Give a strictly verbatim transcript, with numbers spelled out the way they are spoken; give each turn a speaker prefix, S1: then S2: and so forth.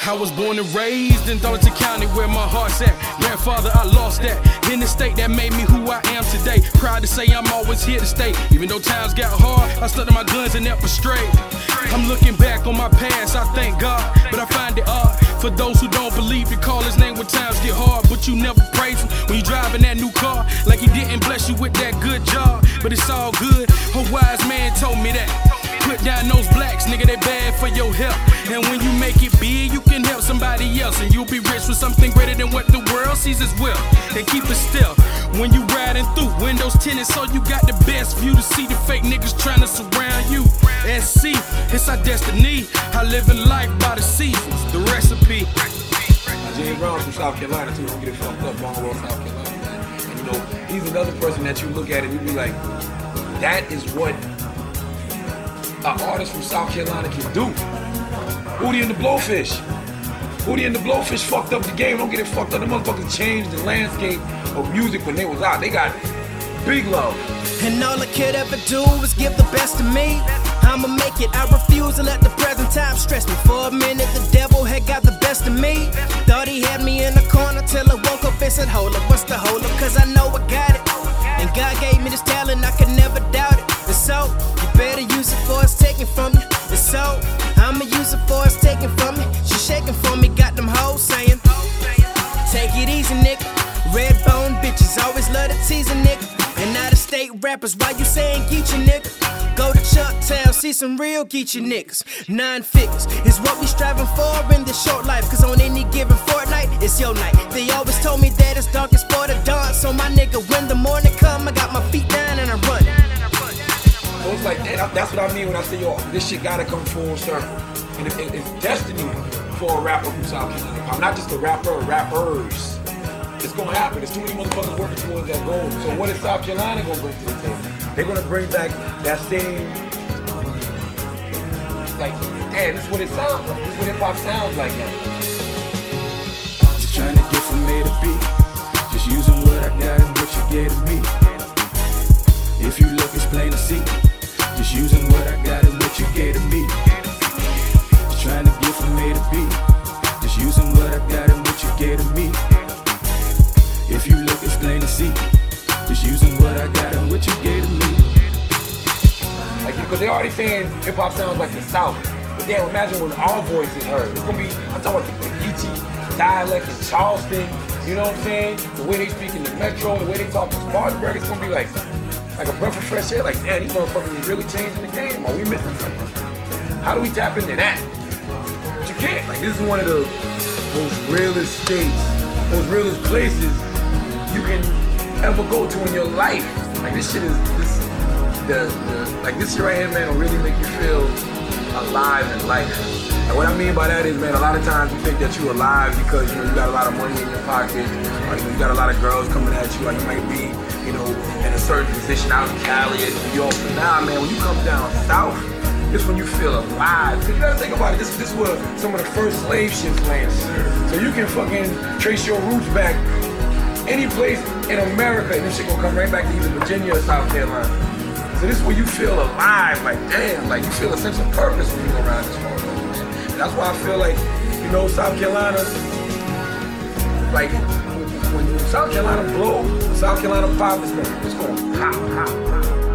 S1: I was born and raised in Darlington County where my heart's at. Grandfather, I lost that. In the state that made me who I am today. Proud to say I'm always here to stay. Even though times got hard, I stuck to my guns and never strayed. I'm looking back on my past, I thank God, but I find it odd for those who don't believe you call his name when times get hard. But you never praise him when you driving that new car, like he didn't bless you with that good job. But it's all good, a wise man told me that. Put down those blacks, nigga, they bad for your health. And when you make it big, you can help somebody else, and you'll be rich with something greater than what the world sees as well. And keep it still when you riding through windows tinted, so you got the best view to see the fake niggas trying to surround you. And see, it's our destiny. I live in life by the seasons, the recipe.
S2: James Brown from South Carolina too. Don't get it fucked up, Baltimore, South Carolina. And you know, he's another person that you look at and you be like, that is what an artist from South Carolina can do. Hootie and the Blowfish. Hootie and the Blowfish fucked up the game. Don't get it fucked up. The motherfuckers changed the landscape of music when they was out. They got big love.
S3: And all I could ever do was give the best of me. I'ma make it, I refuse to let the present time stress me. For a minute the devil had got the best of me. Thought he had me in the corner till I woke up and said, hold up, what's the hold up? Cause I know I got it. And God gave me this talent, I could never doubt it. And so, you better use it for it's taken from you. And so, I'ma use it for it's taken from me. She shaking for me, got them hoes saying, take it easy, nigga. Red bone bitches always love to tease a nigga. And out of state rappers, why you saying Geechee, nigga? Go to Chucktown, see some real Geechee niggas. Nine figures is what we striving for in this short life. Cause on any given fortnight, it's your night. They always told me that it's darkest for the dawn. So my nigga, when the morning come, I got my feet down and I run.
S2: So it's like, that, that's what I mean when I say, yo, this shit gotta come full circle. And it, it, it's destiny for a rapper from South Carolina. I'm not just a rapper, rappers. It's gonna happen. There's too many motherfuckers working towards that goal. So what is South Carolina gonna bring to the table? They're gonna bring back that same, like, damn, this is what it sounds like. This is what hip hop sounds like now.
S1: Just trying to get from A to B. Just using what I got and what you gave to me. If you look, it's plain to see. Just using what I got and what you gave to me. Just trying to get from A to B. Just using what I got and what you gave to me. If you look, it's plain to see. Just using what I got and what you gave to me.
S2: Like, because they already saying hip hop sounds like the South. But damn, imagine when our voice is heard. It's gonna be, I'm talking about the Geechee dialect in Charleston. You know what I'm saying? The way they speak in the Metro, the way they talk in Spartanburg, it's gonna be like, like a breath of fresh air. Like, damn, these motherfuckers is really changing the game. Are we missing something? How do we tap into that? But you can't. Like, this is one of the most realest states, most realest places you can ever go to in your life. Like, this shit is, this, the, the, like this shit right here, man, will really make you feel alive in life. And what I mean by that is, man, a lot of times you think that you're alive because, you know, you got a lot of money in your pocket, or, you know, you got a lot of girls coming at you, or you might be, you know, in a certain position out in Cali or New York. But now, man, when you come down south, this when you feel alive. Cause you gotta think about it, this, this was some of the first slave ships landed. So you can fucking trace your roots back any place in America, and this shit gonna come right back to either Virginia or South Carolina. So this is where you feel alive, like damn, like you feel a sense of purpose when you go around this motherfucker, man. And that's why I feel like, you know, South Carolina, like when, when South Carolina blows, South Carolina pop is gonna, it's gonna pop, pop, pop.